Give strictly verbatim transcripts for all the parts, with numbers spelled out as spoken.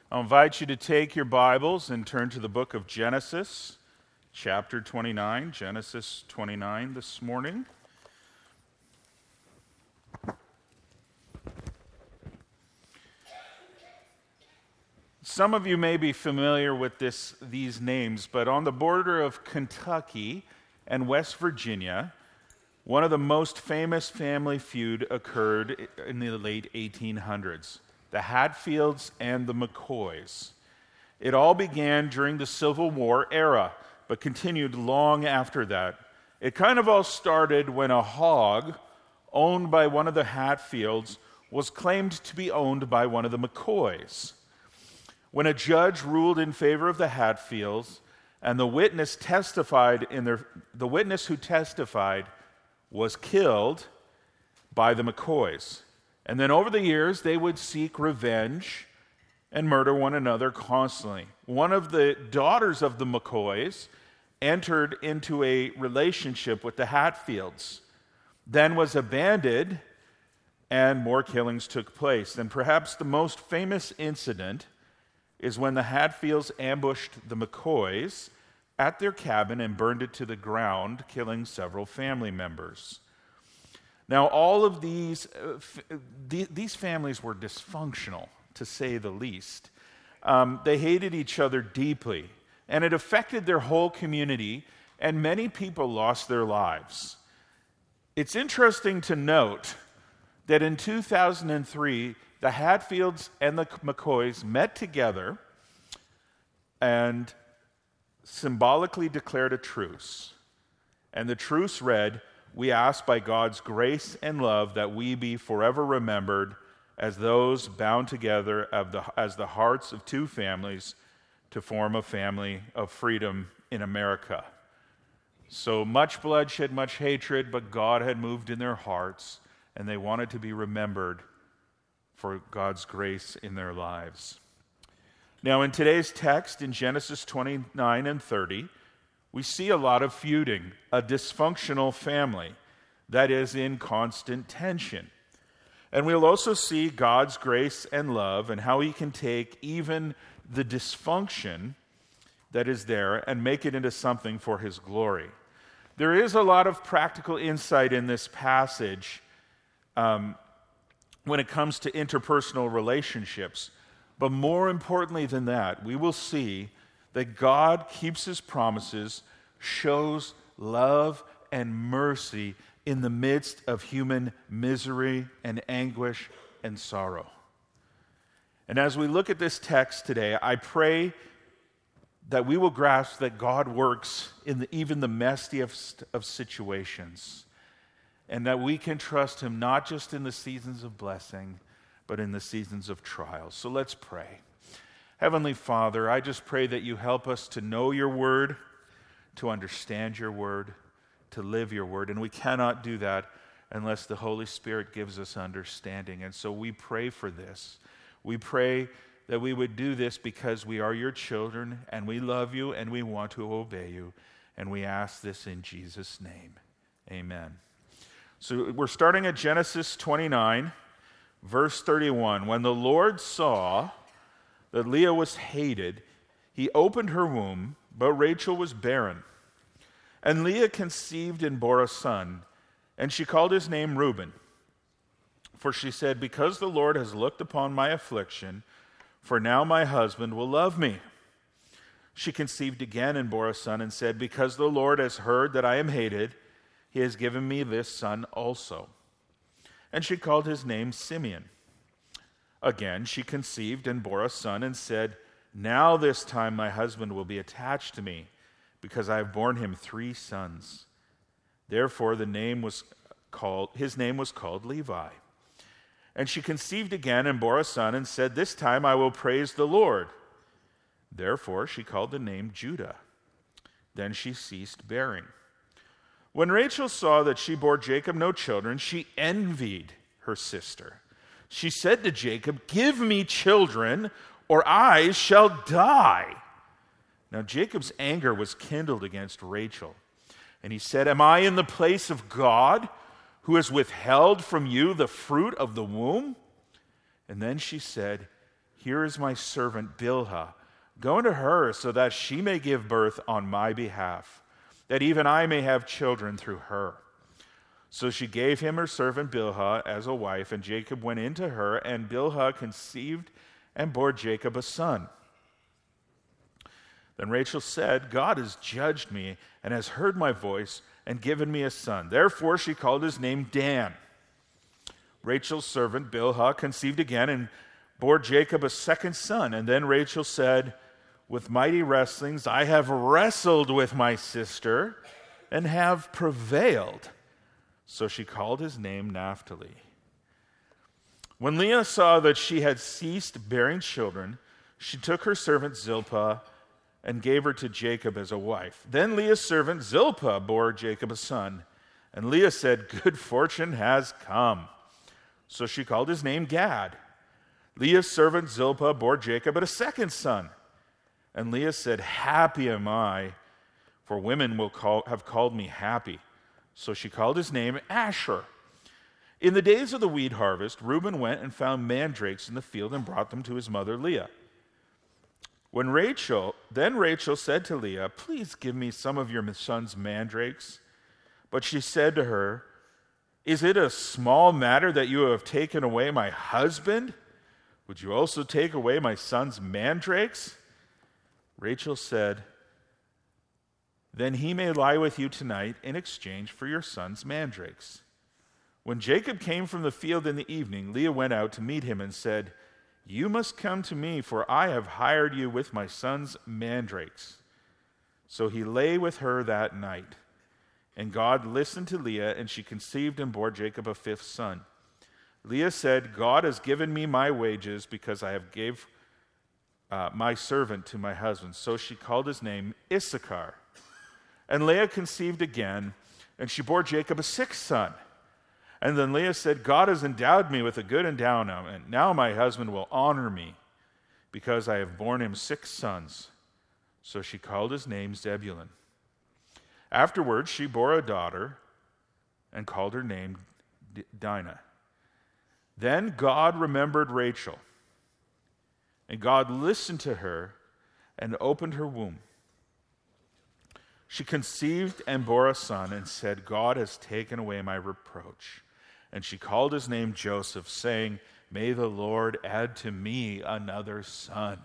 I'll invite you to take your Bibles and turn to the book of Genesis, chapter twenty-nine, Genesis twenty-nine this morning. Some of you may be familiar with this, these names, but on the border of Kentucky and West Virginia, one of the most famous family feud occurred in the late eighteen hundreds. The Hatfields and the McCoys. It all began during the Civil War era, but continued long after that. It kind of all started when a hog owned by one of the Hatfields was claimed to be owned by one of the McCoys. When a judge ruled in favor of the Hatfields, and the witness testified in their the witness who testified was killed by the McCoys. And then over the years, they would seek revenge and murder one another constantly. One of the daughters of the McCoys entered into a relationship with the Hatfields, then was abandoned, and more killings took place. And perhaps the most famous incident is when the Hatfields ambushed the McCoys at their cabin and burned it to the ground, killing several family members. Now, all of these, uh, f- th- these families were dysfunctional, to say the least. Um, they hated each other deeply, and it affected their whole community, and many people lost their lives. It's interesting to note that in two thousand three, the Hatfields and the McCoys met together and symbolically declared a truce. And the truce read, "We ask by God's grace and love that we be forever remembered as those bound together of the, as the hearts of two families to form a family of freedom in America." So much bloodshed, much hatred, but God had moved in their hearts, and they wanted to be remembered for God's grace in their lives. Now, in today's text, in Genesis twenty-nine and thirty, we see a lot of feuding, a dysfunctional family that is in constant tension. And we'll also see God's grace and love and how he can take even the dysfunction that is there and make it into something for his glory. There is a lot of practical insight in this passage um, when it comes to interpersonal relationships. But more importantly than that, we will see that God keeps his promises, shows love and mercy in the midst of human misery and anguish and sorrow. And as we look at this text today, I pray that we will grasp that God works in the, even the messiest of situations, and that we can trust him not just in the seasons of blessing, but in the seasons of trials. So let's pray. Heavenly Father, I just pray that you help us to know your word, to understand your word, to live your word. And we cannot do that unless the Holy Spirit gives us understanding. And so we pray for this. We pray that we would do this because we are your children and we love you and we want to obey you. And we ask this in Jesus' name. Amen. So we're starting at Genesis twenty-nine, verse thirty-one. When the Lord saw that Leah was hated, he opened her womb, but Rachel was barren. And Leah conceived and bore a son, and she called his name Reuben. For she said, "Because the Lord has looked upon my affliction, for now my husband will love me." She conceived again and bore a son, and said, "Because the Lord has heard that I am hated, he has given me this son also." And she called his name Simeon. Again, she conceived and bore a son and said, "Now this time my husband will be attached to me, because I have borne him three sons." Therefore the name was called, his name was called Levi. And she conceived again and bore a son and said, "This time I will praise the Lord." Therefore she called the name Judah. Then she ceased bearing. When Rachel saw that she bore Jacob no children, she envied her sister. She said to Jacob, "Give me children, or I shall die." Now Jacob's anger was kindled against Rachel, and he said, "Am I in the place of God, who has withheld from you the fruit of the womb?" And then she said, Here is my servant Bilhah. Go unto her so that she may give birth on my behalf, that even I may have children through her. So she gave him her servant Bilhah as a wife, and Jacob went into her, and Bilhah conceived and bore Jacob a son. Then Rachel said, God has judged me and has heard my voice and given me a son. Therefore she called his name Dan. Rachel's servant Bilhah conceived again and bore Jacob a second son. And then Rachel said, with mighty wrestlings I have wrestled with my sister and have prevailed. So she called his name Naphtali. When Leah saw that she had ceased bearing children, she took her servant Zilpah and gave her to Jacob as a wife. Then Leah's servant Zilpah bore Jacob a son. And Leah said, good fortune has come. So she called his name Gad. Leah's servant Zilpah bore Jacob a second son. And Leah said, happy am I, for women will call, have called me happy. So she called his name Asher. In the days of the wheat harvest, Reuben went and found mandrakes in the field and brought them to his mother Leah. When Rachel, then Rachel said to Leah, please give me some of your son's mandrakes. But she said to her, is it a small matter that you have taken away my husband? Would you also take away my son's mandrakes? Rachel said, then he may lie with you tonight in exchange for your son's mandrakes. When Jacob came from the field in the evening, Leah went out to meet him and said, you must come to me, for I have hired you with my son's mandrakes. So he lay with her that night. And God listened to Leah, and she conceived and bore Jacob a fifth son. Leah said, God has given me my wages because I have gave uh, my servant to my husband. So she called his name Issachar. And Leah conceived again, and she bore Jacob a sixth son. And then Leah said, God has endowed me with a good endowment. Now my husband will honor me because I have borne him six sons. So she called his name Zebulun. Afterwards, she bore a daughter and called her name Dinah. Then God remembered Rachel, and God listened to her and opened her womb. She conceived and bore a son and said, God has taken away my reproach. And she called his name Joseph, saying, may the Lord add to me another son.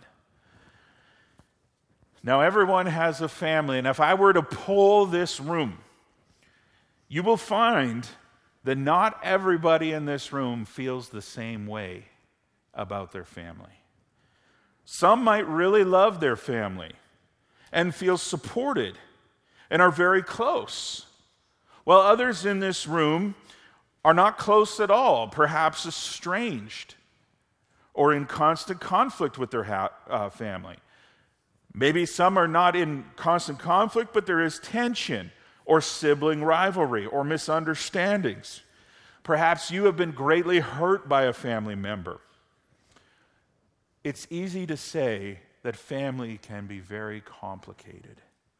Now everyone has a family, and if I were to poll this room, you will find that not everybody in this room feels the same way about their family. Some might really love their family and feel supported and are very close, while others in this room are not close at all, perhaps estranged or in constant conflict with their ha- uh, family. Maybe some are not in constant conflict, but there is tension or sibling rivalry or misunderstandings. Perhaps you have been greatly hurt by a family member. It's easy to say that family can be very complicated.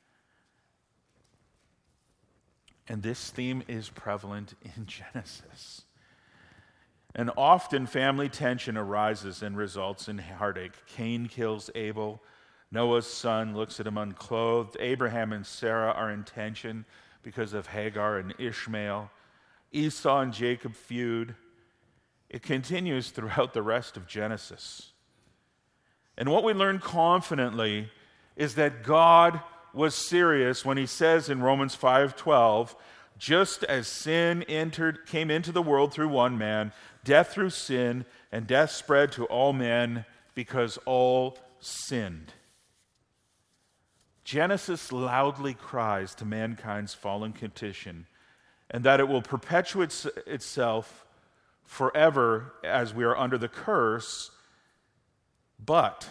And this theme is prevalent in Genesis. And often family tension arises and results in heartache. Cain kills Abel. Noah's son looks at him unclothed. Abraham and Sarah are in tension because of Hagar and Ishmael. Esau and Jacob feud. It continues throughout the rest of Genesis. And what we learn confidently is that God was serious when he says in Romans five twelve, just as sin entered, came into the world through one man, death through sin, and death spread to all men because all sinned. Genesis loudly cries to mankind's fallen condition, and that it will perpetuate itself forever as we are under the curse. But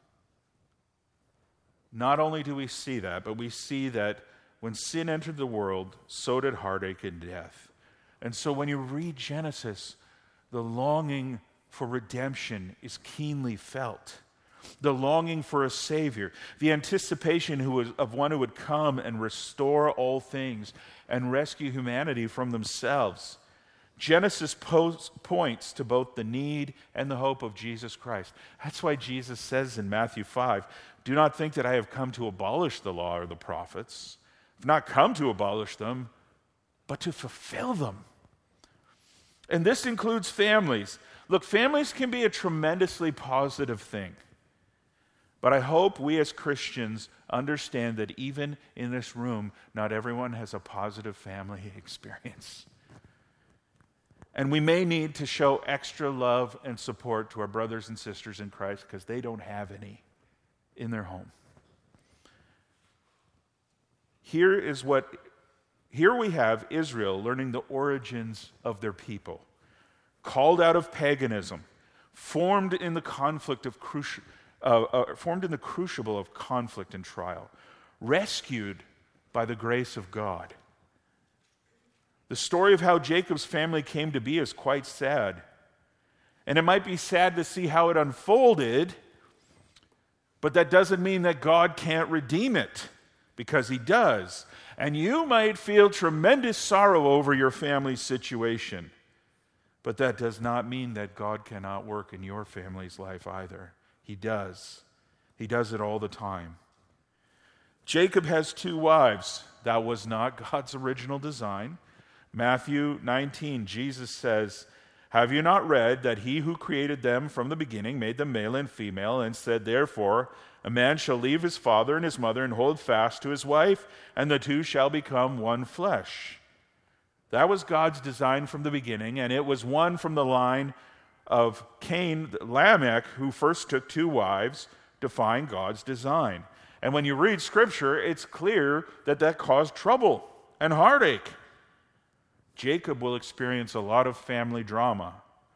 not only do we see that, but we see that when sin entered the world, so did heartache and death. And so when you read Genesis, the longing for redemption is keenly felt. The longing for a Savior, the anticipation who was, of one who would come and restore all things and rescue humanity from themselves. Genesis pos- points to both the need and the hope of Jesus Christ. That's why Jesus says in Matthew five, "Do not think that I have come to abolish the law or the prophets. I've not come to abolish them, but to fulfill them." And this includes families. Look, families can be a tremendously positive thing. But I hope we as Christians understand that even in this room, not everyone has a positive family experience. And we may need to show extra love and support to our brothers and sisters in Christ because they don't have any in their home. Here is what, here we have Israel learning the origins of their people, called out of paganism, formed in the conflict of cruci- uh, uh, formed in the crucible of conflict and trial, rescued by the grace of God. The story of how Jacob's family came to be is quite sad. And it might be sad to see how it unfolded, but that doesn't mean that God can't redeem it, because he does. And you might feel tremendous sorrow over your family's situation, but that does not mean that God cannot work in your family's life either. He does. He does it all the time. Jacob has two wives. That was not God's original design. Matthew nineteen, Jesus says, "Have you not read that he who created them from the beginning made them male and female, and said, therefore, a man shall leave his father and his mother and hold fast to his wife, and the two shall become one flesh." That was God's design from the beginning, and it was one from the line of Cain, Lamech, who first took two wives, defying God's design. And when you read Scripture, it's clear that that caused trouble and heartache. Jacob will experience a lot of family drama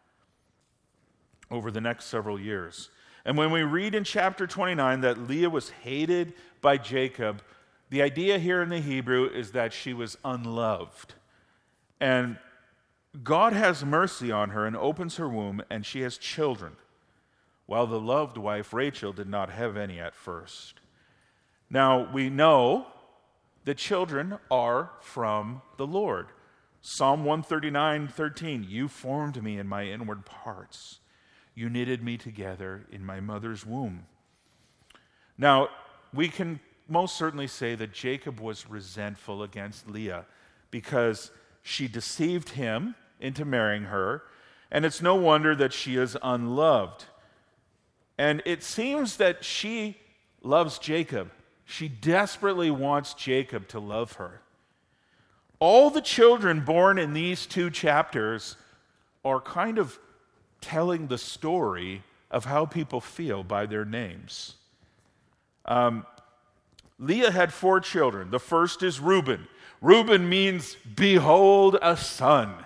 over the next several years. And when we read in chapter twenty-nine that Leah was hated by Jacob, the idea here in the Hebrew is that she was unloved. And God has mercy on her and opens her womb, and she has children, while the loved wife, Rachel, did not have any at first. Now, we know that children are from the Lord. Psalm one thirty-nine, thirteen, "You formed me in my inward parts. You knitted me together in my mother's womb." Now, we can most certainly say that Jacob was resentful against Leah because she deceived him into marrying her, and it's no wonder that she is unloved. And it seems that she loves Jacob. She desperately wants Jacob to love her. All the children born in these two chapters are kind of telling the story of how people feel by their names. Um, Leah had four children. The first is Reuben. Reuben means, "Behold a son."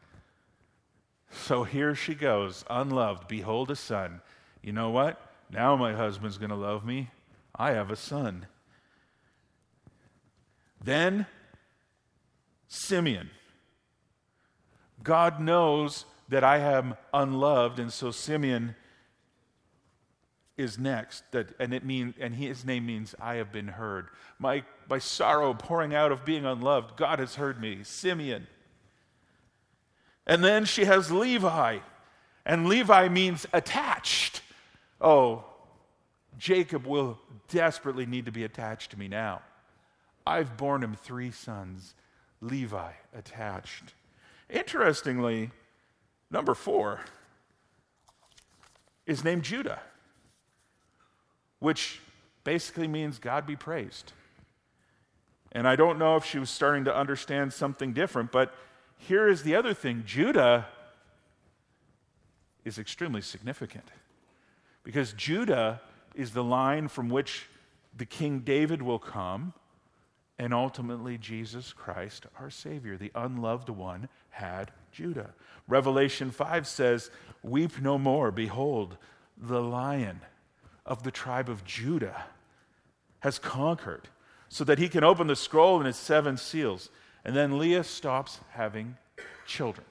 So here she goes, unloved, behold a son. You know what? Now my husband's going to love me. I have a son. Then Simeon. God knows that I am unloved, and so Simeon is next. That and it mean and his name means I have been heard. My my sorrow pouring out of being unloved, God has heard me. Simeon. And then she has Levi, and Levi means attached. Oh, Jacob will desperately need to be attached to me now. I've borne him three sons. Levi, attached. Interestingly, number four is named Judah, which basically means God be praised. And I don't know if she was starting to understand something different, but here is the other thing. Judah is extremely significant because Judah is the line from which the King David will come, and ultimately Jesus Christ, our Savior, the unloved one, had Judah. Revelation five says, "Weep no more. Behold, the Lion of the tribe of Judah has conquered, so that he can open the scroll and its seven seals." And then Leah stops having children.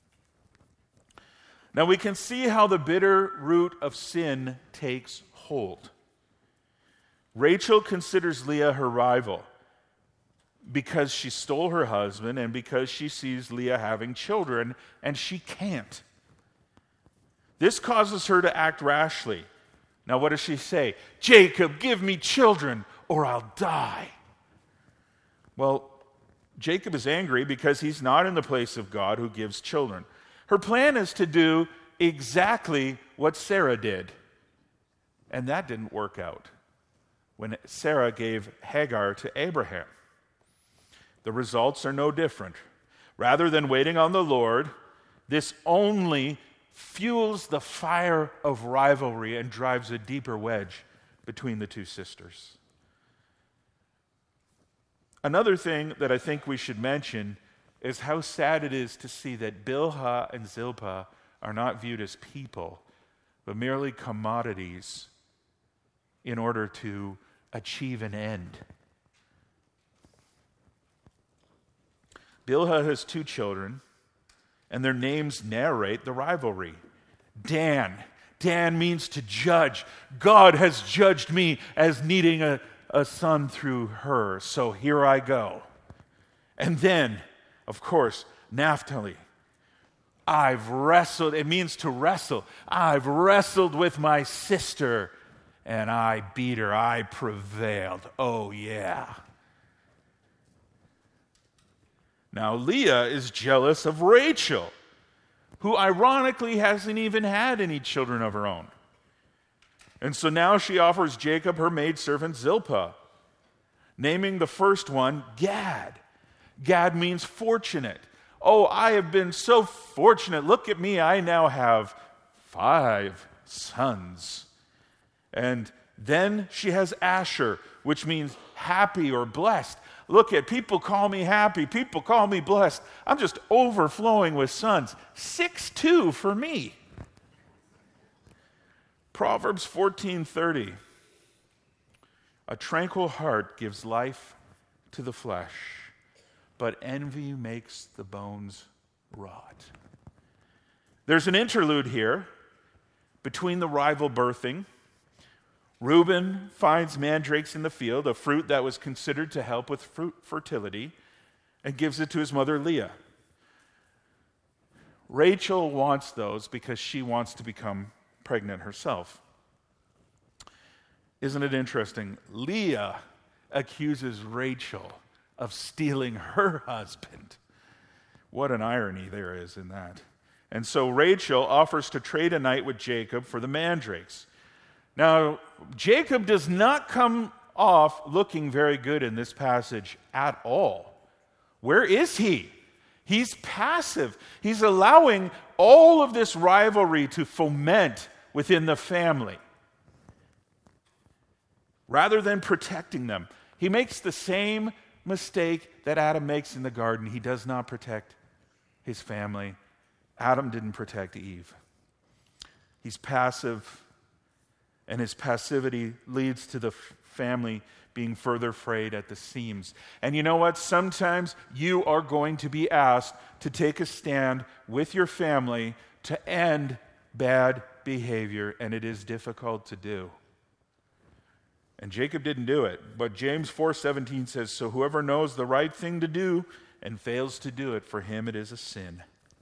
Now we can see how the bitter root of sin takes hold. Rachel considers Leah her rival. because she stole her husband and because she sees Leah having children and she can't. This causes her to act rashly. Now, what does she say? Jacob, give me children or I'll die. Well, Jacob is angry because he's not in the place of God who gives children. Her plan is to do exactly what Sarah did. And that didn't work out when Sarah gave Hagar to Abraham. The results are no different. Rather than waiting on the Lord, this only fuels the fire of rivalry and drives a deeper wedge between the two sisters. Another thing that I think we should mention is how sad it is to see that Bilhah and Zilpah are not viewed as people, but merely commodities in order to achieve an end. Bilhah has two children, and their names narrate the rivalry. Dan. Dan means to judge. God has judged me as needing a, a son through her, so here I go. And then, of course, Naphtali. I've wrestled, it means to wrestle. I've wrestled with my sister, and I beat her. I prevailed. Oh, yeah. Now, Leah is jealous of Rachel, who ironically hasn't even had any children of her own. And so now she offers Jacob her maidservant Zilpah, naming the first one Gad. Gad means fortunate. Oh, I have been so fortunate. Look at me. I now have five sons. And then she has Asher, which means happy or blessed. Look at, people call me happy. People call me blessed. I'm just overflowing with sons. Six, two for me. Proverbs fourteen thirty. A tranquil heart gives life to the flesh, but envy makes the bones rot. There's an interlude here between the rival birthing. Reuben finds mandrakes in the field, a fruit that was considered to help with fruit fertility, and gives it to his mother Leah. Rachel wants those because she wants to become pregnant herself. Isn't it interesting? Leah accuses Rachel of stealing her husband. What an irony there is in that. And so Rachel offers to trade a night with Jacob for the mandrakes. Now, Jacob does not come off looking very good in this passage at all. Where is he? He's passive. He's allowing all of this rivalry to foment within the family rather than protecting them. He makes the same mistake that Adam makes in the garden. He does not protect his family. Adam didn't protect Eve. He's passive, and his passivity leads to the f- family being further frayed at the seams. And you know what? Sometimes you are going to be asked to take a stand with your family to end bad behavior, and it is difficult to do. And Jacob didn't do it, but James four seventeen says, "So whoever knows the right thing to do and fails to do it, for him it is a sin."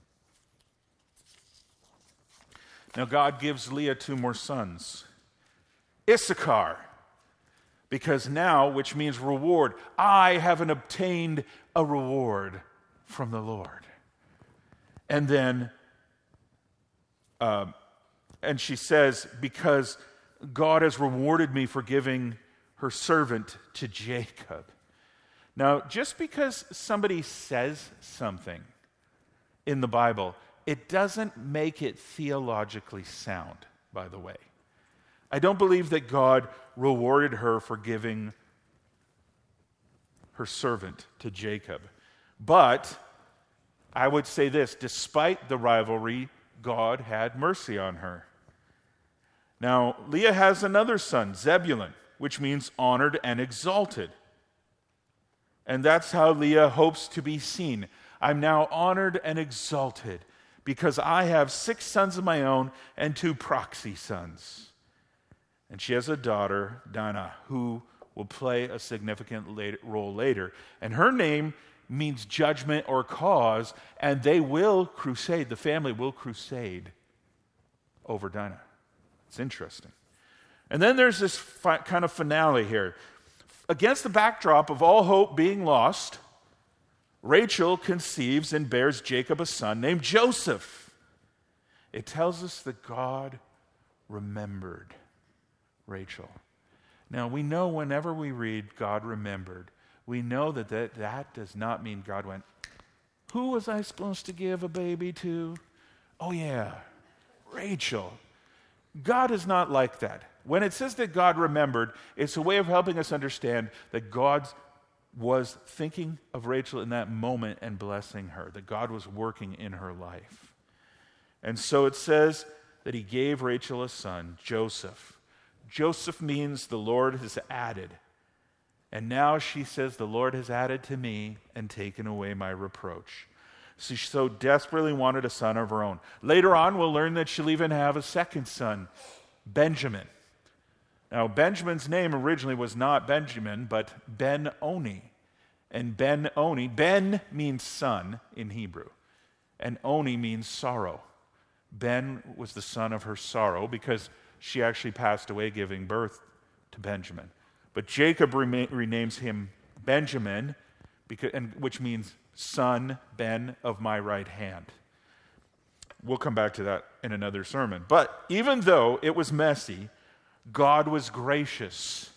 Now God gives Leah two more sons. Issachar, because now, which means reward, I haven't obtained a reward from the Lord. And then, uh, and she says, because God has rewarded me for giving her servant to Jacob. Now, just because somebody says something in the Bible, it doesn't make it theologically sound, by the way. I don't believe that God rewarded her for giving her servant to Jacob. But I would say this, despite the rivalry, God had mercy on her. Now, Leah has another son, Zebulun, which means honored and exalted. And that's how Leah hopes to be seen. I'm now honored and exalted because I have six sons of my own and two proxy sons. And she has a daughter, Dinah, who will play a significant later, role later. And her name means judgment or cause, and they will crusade. The family will crusade over Dinah. It's interesting. And then there's this fi- kind of finale here. Against the backdrop of all hope being lost, Rachel conceives and bears Jacob a son named Joseph. It tells us that God remembered Rachel. Now, we know whenever we read God remembered, we know that, that that does not mean God went, who was I supposed to give a baby to? Oh yeah, Rachel. God is not like that. When it says that God remembered, it's a way of helping us understand that God was thinking of Rachel in that moment and blessing her, that God was working in her life. And so it says that he gave Rachel a son, Joseph. Joseph means the Lord has added. And now she says, the Lord has added to me and taken away my reproach. She so desperately wanted a son of her own. Later on, we'll learn that she'll even have a second son, Benjamin. Now, Benjamin's name originally was not Benjamin, but Ben-Oni. And Ben-Oni, Ben means son in Hebrew, and Oni means sorrow. Ben was the son of her sorrow because she actually passed away giving birth to Benjamin. But Jacob rema- renames him Benjamin, because, and, which means son, Ben, of my right hand. We'll come back to that in another sermon. But even though it was messy, God was gracious.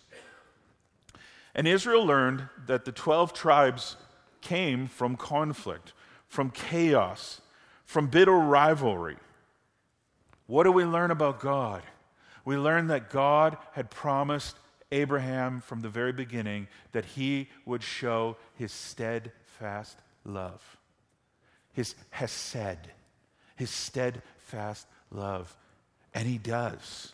And Israel learned that the twelve tribes came from conflict, from chaos, from bitter rivalry. What do we learn about God? We learn that God had promised Abraham from the very beginning that he would show his steadfast love, his hesed, his steadfast love. And he does.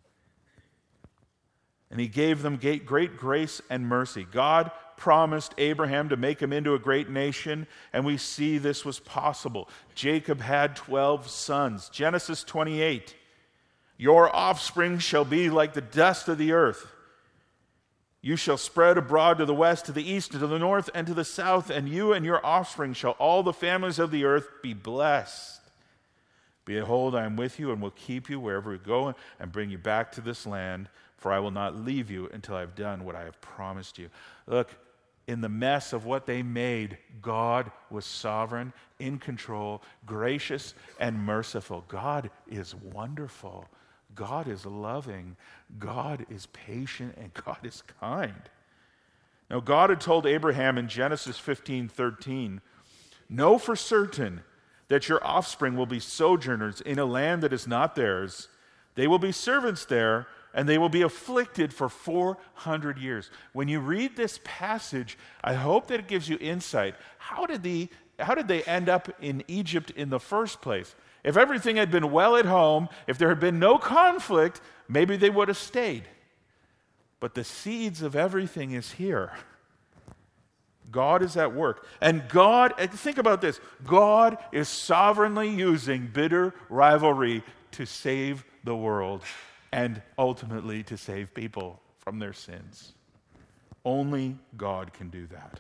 And he gave them great grace and mercy. God promised Abraham to make him into a great nation, and we see this was possible. Jacob had twelve sons. Genesis twenty-eight. Your offspring shall be like the dust of the earth. You shall spread abroad to the west, to the east, to the north, and to the south, and you and your offspring shall all the families of the earth be blessed. Behold, I am with you and will keep you wherever you go and bring you back to this land, for I will not leave you until I have done what I have promised you. Look, in the mess of what they made, God was sovereign, in control, gracious, and merciful. God is wonderful. God is loving. God is patient, and God is kind. Now, God had told Abraham in Genesis fifteen thirteen, know for certain that your offspring will be sojourners in a land that is not theirs. They will be servants there, and they will be afflicted for four hundred years. When you read this passage, I hope that it gives you insight. How did the, how did they end up in Egypt in the first place? If everything had been well at home, if there had been no conflict, maybe they would have stayed. But the seeds of everything is here. God is at work. And God, think about this, God is sovereignly using bitter rivalry to save the world and ultimately to save people from their sins. Only God can do that.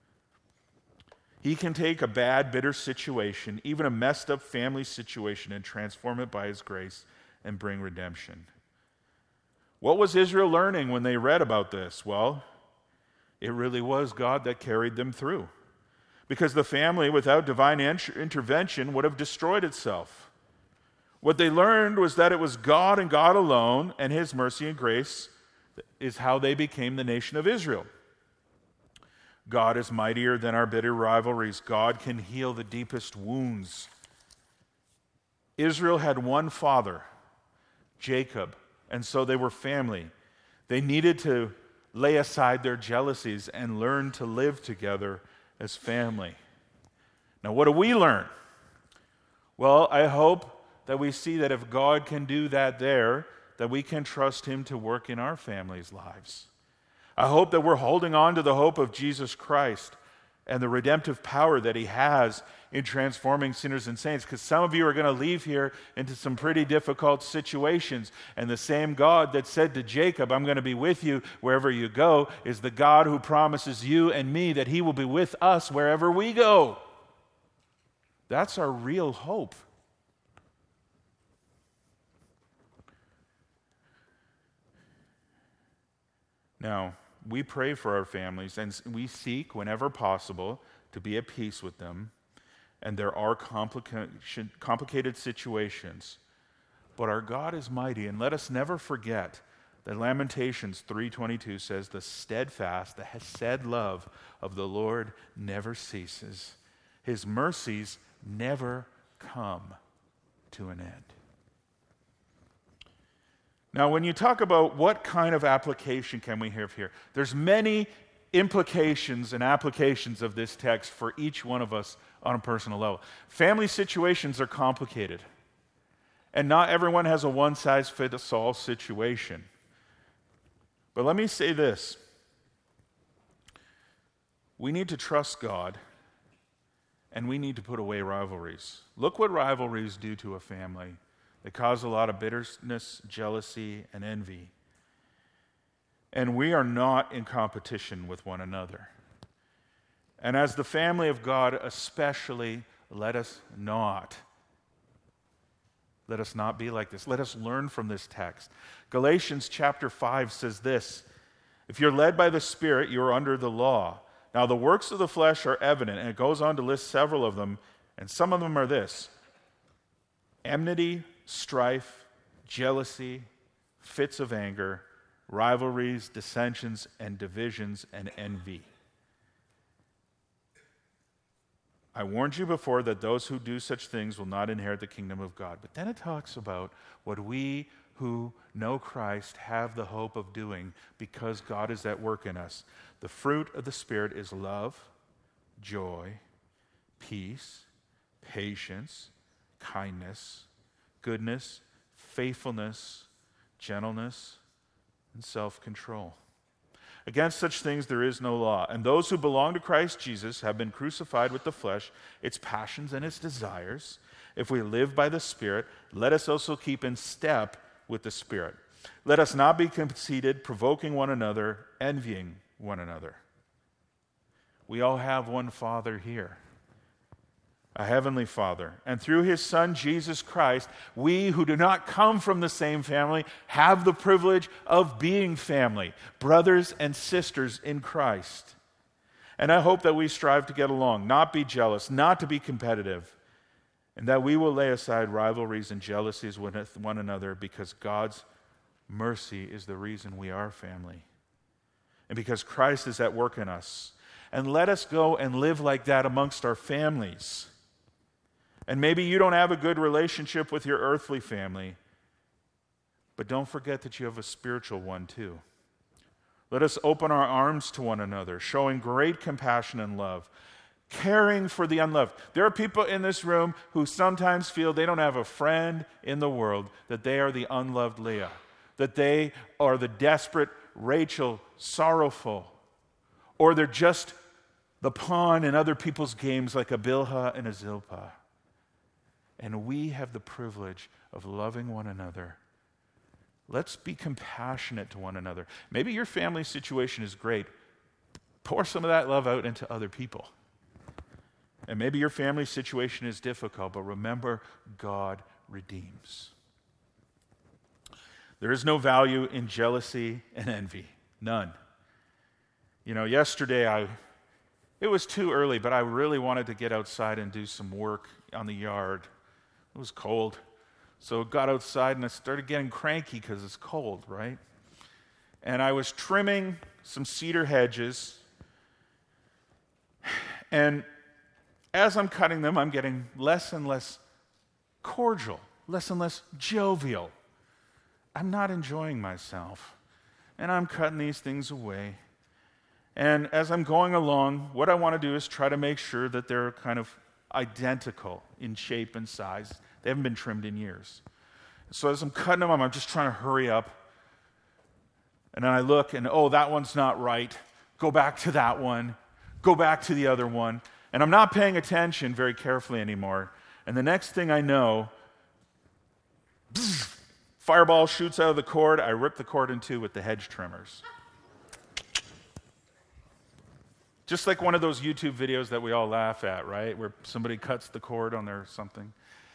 He can take a bad, bitter situation, even a messed up family situation, and transform it by his grace and bring redemption. What was Israel learning when they read about this? Well, it really was God that carried them through. Because the family, without divine intervention, would have destroyed itself. What they learned was that it was God and God alone, and his mercy and grace is how they became the nation of Israel. God is mightier than our bitter rivalries. God can heal the deepest wounds. Israel had one father, Jacob, and so they were family. They needed to lay aside their jealousies and learn to live together as family. Now, what do we learn? Well, I hope that we see that if God can do that there, that we can trust him to work in our families' lives. I hope that we're holding on to the hope of Jesus Christ and the redemptive power that he has in transforming sinners and saints. Because some of you are going to leave here into some pretty difficult situations. And the same God that said to Jacob, I'm going to be with you wherever you go, is the God who promises you and me that he will be with us wherever we go. That's our real hope. Now, we pray for our families, and we seek, whenever possible, to be at peace with them. And there are complica- complicated situations. But our God is mighty, and let us never forget that Lamentations three twenty-two says, the steadfast, the hesed love of the Lord never ceases. His mercies never come to an end. Now, when you talk about what kind of application can we have here, there's many implications and applications of this text for each one of us on a personal level. Family situations are complicated, and not everyone has a one-size-fits-all situation. But let me say this. We need to trust God, and we need to put away rivalries. Look what rivalries do to a family. They cause a lot of bitterness, jealousy, and envy. And we are not in competition with one another. And as the family of God especially, let us not. Let us not be like this. Let us learn from this text. Galatians chapter five says this, if you're led by the Spirit, you are under the law. Now the works of the flesh are evident, and it goes on to list several of them, and some of them are this: enmity, strife, jealousy, fits of anger, rivalries, dissensions, and divisions, and envy. I warned you before that those who do such things will not inherit the kingdom of God. But then it talks about what we who know Christ have the hope of doing because God is at work in us. The fruit of the Spirit is love, joy, peace, patience, kindness, goodness, faithfulness, gentleness, and self-control. Against such things there is no law. And those who belong to Christ Jesus have been crucified with the flesh, its passions and its desires. If we live by the Spirit, let us also keep in step with the Spirit. Let us not be conceited, provoking one another, envying one another. We all have one Father here, a heavenly Father. And through his Son, Jesus Christ, we who do not come from the same family have the privilege of being family, brothers and sisters in Christ. And I hope that we strive to get along, not be jealous, not to be competitive, and that we will lay aside rivalries and jealousies with one another because God's mercy is the reason we are family. And because Christ is at work in us. And let us go and live like that amongst our families. And maybe you don't have a good relationship with your earthly family, but don't forget that you have a spiritual one too. Let us open our arms to one another, showing great compassion and love, caring for the unloved. There are people in this room who sometimes feel they don't have a friend in the world, that they are the unloved Leah, that they are the desperate Rachel, sorrowful, or they're just the pawn in other people's games like a Bilhah and a Zilpah. And we have the privilege of loving one another. Let's be compassionate to one another. Maybe your family situation is great. Pour some of that love out into other people. And maybe your family situation is difficult, but remember, God redeems. There is no value in jealousy and envy. None. You know, yesterday I, it was too early, but I really wanted to get outside and do some work on the yard. It was cold. So I got outside and I started getting cranky because it's cold, right? And I was trimming some cedar hedges. And as I'm cutting them, I'm getting less and less cordial, less and less jovial. I'm not enjoying myself. And I'm cutting these things away. And as I'm going along, what I want to do is try to make sure that they're kind of identical in shape and size. They haven't been trimmed in years. So as I'm cutting them, I'm just trying to hurry up. And then I look and, oh, that one's not right. Go back to that one. go back to the other one, and I'm not paying attention very carefully anymore. And the next thing I know, bzz, fireball shoots out of the cord. I rip the cord in two with the hedge trimmers. Just like one of those YouTube videos that we all laugh at, right? Where somebody cuts the cord on their something.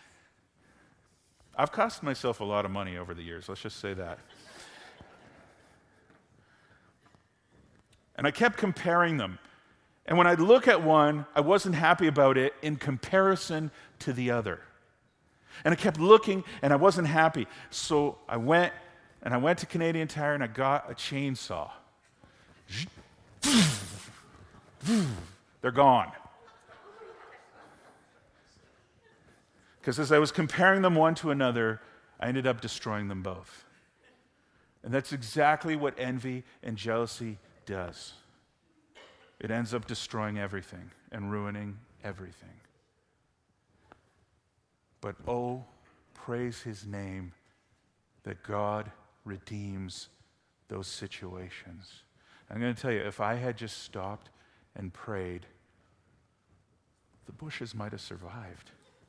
I've cost myself a lot of money over the years, let's just say that. And I kept comparing them. And when I'd look at one, I wasn't happy about it in comparison to the other. And I kept looking, and I wasn't happy. So I went, and I went to Canadian Tire, and I got a chainsaw. They're gone. Because as I was comparing them one to another, I ended up destroying them both. And that's exactly what envy and jealousy does. It ends up destroying everything and ruining everything. But oh, praise his name that God redeems those situations. I'm going to tell you, if I had just stopped and prayed, the bushes might have survived.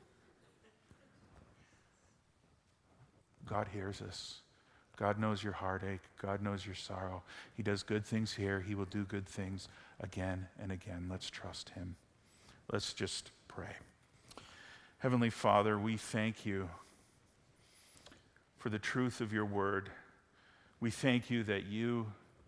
God hears us. God knows your heartache. God knows your sorrow. He does good things here. He will do good things again and again. Let's trust him. Let's just pray. Heavenly Father, we thank you for the truth of your word. We thank you that you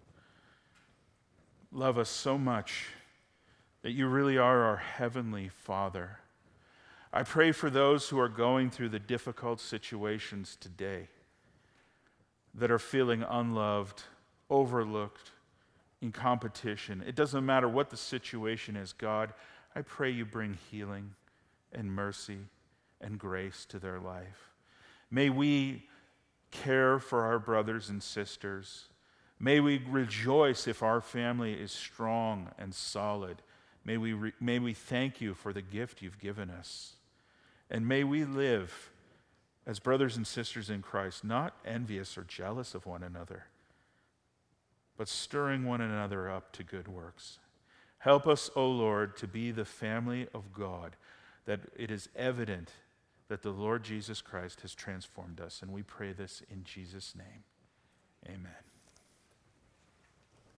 love us so much, that you really are our heavenly Father. I pray for those who are going through the difficult situations today, that are feeling unloved, overlooked, in competition. It doesn't matter what the situation is, God, I pray you bring healing and mercy and grace to their life. May we care for our brothers and sisters. May we rejoice if our family is strong and solid. May we, re- may we thank you for the gift you've given us. And may we live as brothers and sisters in Christ, not envious or jealous of one another, but stirring one another up to good works. Help us, O Lord, to be the family of God, that it is evident that the Lord Jesus Christ has transformed us. And we pray this in Jesus' name. Amen.